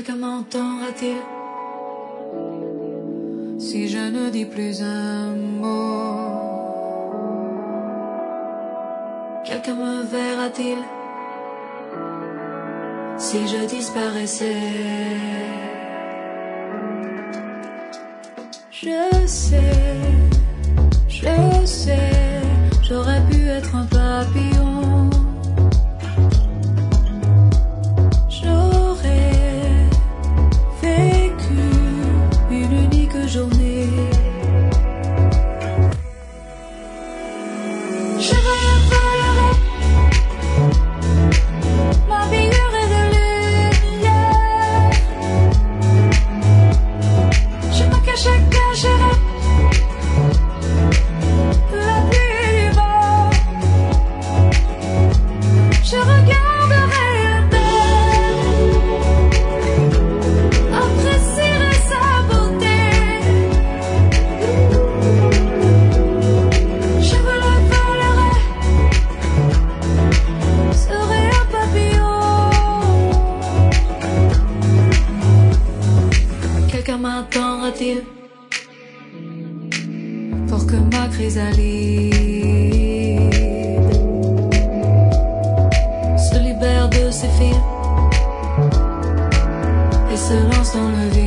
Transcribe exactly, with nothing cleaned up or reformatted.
Quelqu'un m'entendra-t-il si je ne dis plus un mot? Quelqu'un me verra-t-il si je disparaissais? Je sais, je sais, j'aurais pu être un papillon. J'aurais vécu une unique journée. Je volerai, m'habillerai de lumière. Je me cacherai, cacherai la pluie du vent. Je regarderai la terre, apprécierai sa beauté. Je me la volerai, serai un papillon. Quelqu'un m'entendra-t-il pour que ma chrysalide se libère de ses fils et se lance dans le vide?